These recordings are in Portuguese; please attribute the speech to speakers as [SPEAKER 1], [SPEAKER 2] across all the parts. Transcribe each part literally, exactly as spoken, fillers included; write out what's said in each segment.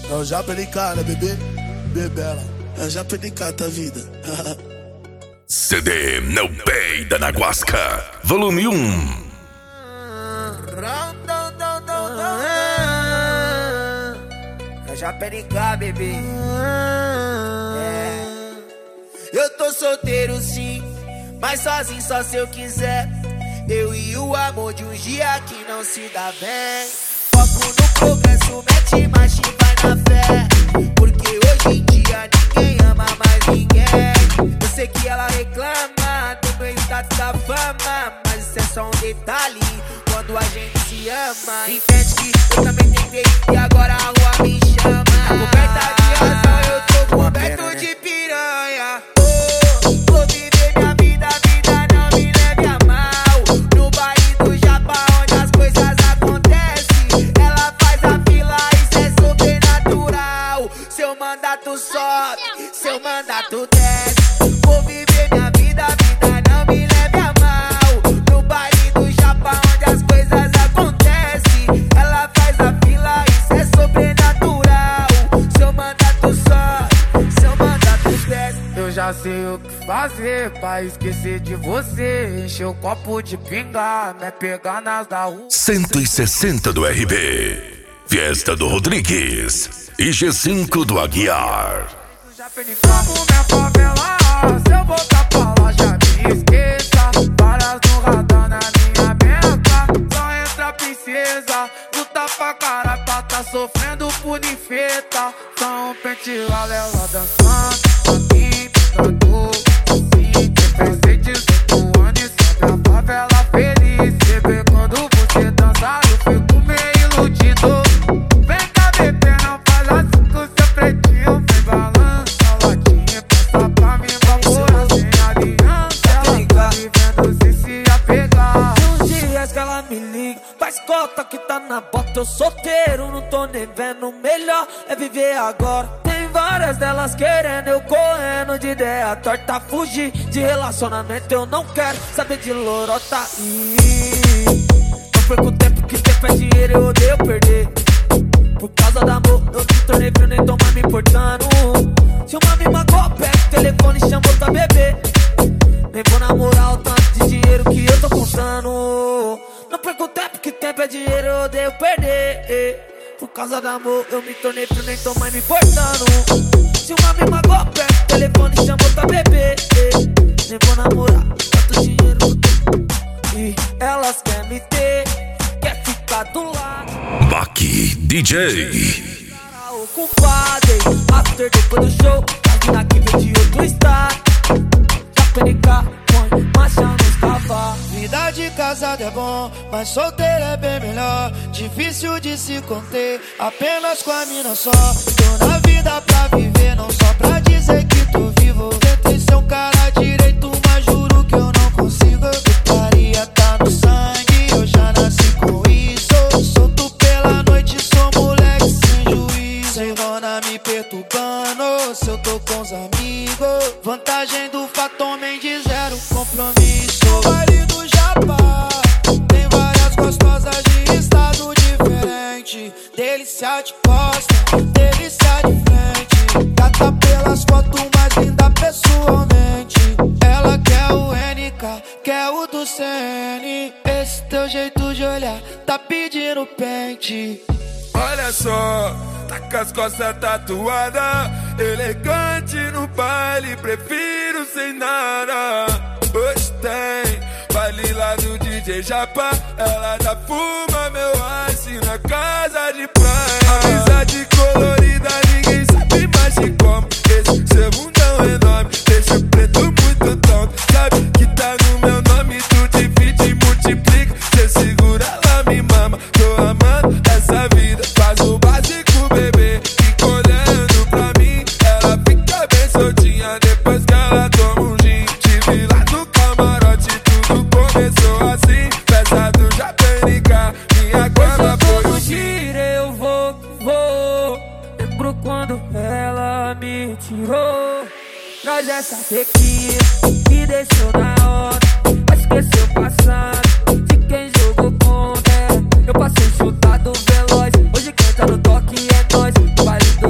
[SPEAKER 1] É o Japa N K, né, bebê? Bebela. É o Japa N K, tá vida.
[SPEAKER 2] C D Não Peida na Guasca, volume um.
[SPEAKER 3] É o Japa N K, bebê. É. Eu tô solteiro sim, mas sozinho só se eu quiser. Eu e o amor de um dia que não se dá bem. Foco no progresso, mete marcha e vai na fé. Porque hoje em dia ninguém ama mais ninguém. Eu sei que ela reclama do meu status da fama, mas isso é só um detalhe quando a gente se ama. Entende que eu também tentei e agora a rua me chama. Coberta de razão, eu tô coberto de piranha. Oh, vou viver minha vida, a vida não me leve a mal. No baile do Japa onde as coisas acontecem, ela faz a fila, isso é sobrenatural. Seu mandato sobe, seu mandato desce. Vou viver minha vida, a vida não me leve a mal. No baile do Japa onde as coisas acontecem, ela faz a fila, isso é sobrenatural. Seu mandato sobe, seu mandato desce.
[SPEAKER 4] Eu já sei o que fazer pra esquecer de você. Encher o copo de pinga, né? Pegar nas da rua.
[SPEAKER 2] cento e sessenta do R B, Fiesta do Rodrigues e G cinco do Aguiar.
[SPEAKER 4] Já perdi como minha favela. Se eu voltar pra lá já me esqueça. Várias no radar na minha meta. Só entra princesa, luta pra caralho pra tá sofrendo por ninfeta. Só um pente ela dançando, pra mim pintando assim. Pensei dezoito anos e sempre a favela feliz. Você vê quando você dança eu fico meio iludido. Vem cá bebê, não faz assim com seu pretinho. Vem balança a latinha, passa pra mim, vapor sem aliança. Ela tá vivendo sem se apegar.
[SPEAKER 3] Uns dias que ela me liga, faz cota que tá na bota. Eu solteiro, não tô nem vendo. Melhor é viver agora. Tem várias delas querendo, eu correndo de ideia torta. Fugir de relacionamento, eu não quero saber de lorota. Ih, não perco tempo, que tempo é dinheiro, eu odeio perder. Por causa do amor, eu me tornei frio, nem tô mais me importando. Se uma me magoou, pega o telefone e chama outra bebê. Nem vou namorar o tanto de dinheiro que eu tô contando. Não perco tempo, que tempo é dinheiro, eu odeio perder. Por causa do amor, eu me tornei frio, nem tô mais me importando. Se uma me magoou, pega o telefone e chama outra bebê. Nem vou namorar tanto dinheiro que eu tô. E elas querem me ter, quer ficar do lado.
[SPEAKER 2] Maqui D J.
[SPEAKER 3] Ocupado, hein? After depois do show, a mina que vem de outro estado. Japa N K, põe marcha nos cavalos.
[SPEAKER 5] Vida de casado é bom, mas solteiro é bem melhor. Difícil de se conter, apenas com a mina só. Tô na vida pra viver, não só pra dizer que tô vivo. Tentei ser um cara direito, mas juro que eu não consigo. Putaria tá no sangue, eu já nasci com isso. Solto pela noite, sou moleque sem juízo. Sem dona me perturbando, se eu tô com os amigos. Vantagem do fato homem de zero compromisso. O baile do Japa tem várias gostosas de estado diferente. Delícia de costa, delícia de frente. Gata pelas fotos, mais linda pessoalmente. Ela quer o N K, quer o do C N. Esse teu jeito de olhar tá pedindo pente.
[SPEAKER 6] Olha só, tá com as costas tatuadas, elegante no baile, prefiro sem nada. Hoje tem baile lá do D J Japa, ela já fuma meu ice na casa de praia. Amizade colorida, ninguém sabe mais de como. Esse seu mundão enorme, deixa o preto muito tonto. Sabe que tá no meu nome, tu divide e multiplica. Cê segura, ela me mama, tô amando essa vida. Faz o básico, bebê, fica olhando pra mim. Ela fica bem soltinha depois que ela toma um gin. Tive lá no camarote, tudo começou assim. Festa do Japa N K, minha cama foi o
[SPEAKER 3] giro, eu vou, vou. Lembro quando ela me tirou. Nós essa tequila que deixou na hora. Mas esqueceu o passado de quem jogou contra. Eu passei chutado veloz, hoje quem tá no toque é nós. Vale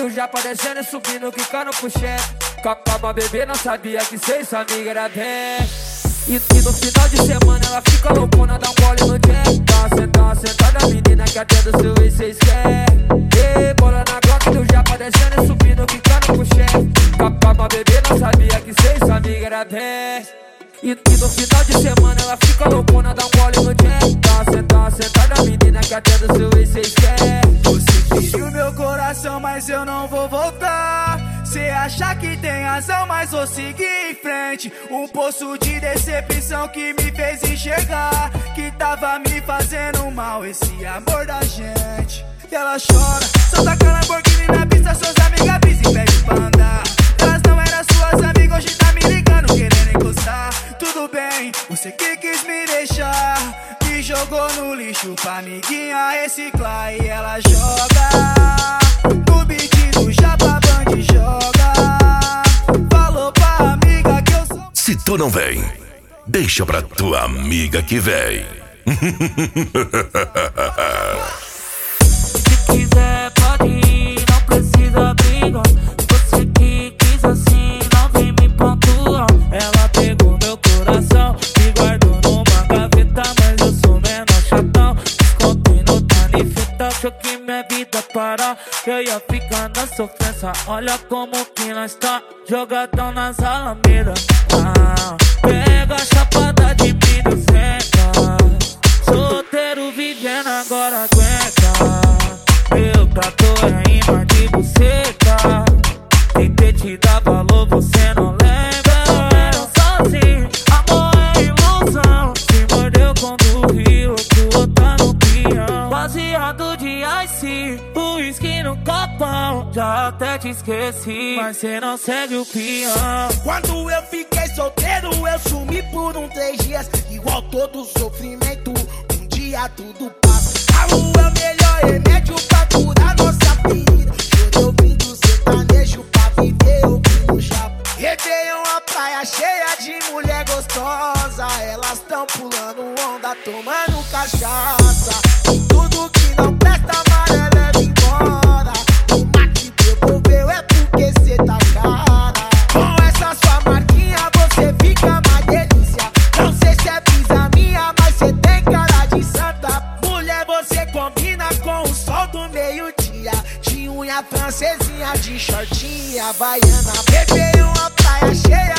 [SPEAKER 7] do Japa descendo e subindo, quicando pro chefe. Calma, bebê, não sabia que cê e sua amiga era bem. E, e no final de semana ela fica loucona, dá um gole no jack. Tá sentada, sentada, menina que até do seu ex cês querem. E bola na Glock do Japa descendo e subindo, quicando pro chefe. Calma, bebê, não sabia que cê e sua amiga era bem. E, e no final de semana ela fica loucona, dá um gole no jack. Tá sentada, sentada, menina que até do seu ex cês querem.
[SPEAKER 4] Você feriu meu coração, mas eu não vou voltar. Cê acha que tem razão, mas vou seguir em frente. Um poço de decepção que me fez enxergar que tava me fazendo mal esse amor da gente. E ela chora, só taca Lamborghini na pista, suas amigas pisam e pede pra andar. Elas não eram suas amigas, hoje tá me ligando, querendo encostar. Tudo bem, você que quis me deixar, me jogou no lixo pra amiguinha reciclar. E ela joga no beat do Japa Band, joga. Falou pra amiga que eu sou.
[SPEAKER 2] Se tu não vem, deixa pra tua amiga que vem.
[SPEAKER 8] Se quiser pode ir, não precisa brigar. Você que quis assim, não vem me pontuar. Ela pegou meu coração e guardou numa gaveta, mas eu sou menor chatão. Descontei no tanifeta, achou que minha vida parar, eu ia ficar na sofrência. Olha como que nós tá, jogadão nas alamedas. Ah, pega a chapada de milho, senta. Solteiro vivendo, agora aguenta. Meu prato é imã de buceta. Tentei te dar valor, você não lembra. Comeram sozinho, amor é ilusão. Se mordeu quando riu, tu outra no pião. Baseado de ice, uísque no copão. Já até te esqueci, mas cê não segue o peão.
[SPEAKER 3] Quando eu fiquei solteiro, eu sumi por um três dias. Igual todo sofrimento, um dia tudo passa. A lua é o melhor remédio pra curar nossa ferida. Chorei ouvindo sertanejo pra viver ouvindo Japa. Réveillon, a praia cheia de mulher gostosa. Elas tão pulando onda, tomando cachaça. E tudo que não presta, amarelo leva embora. O mate devolveu é porque cê tá cara. Com essa sua marquinha você fica mais delícia. Não sei se é brisa minha, mas cê tem cara de santa. Mulher, você combina com o sol do meio-dia. De unha francesinha, de shortinha, havaiana. Réveillon, a praia cheia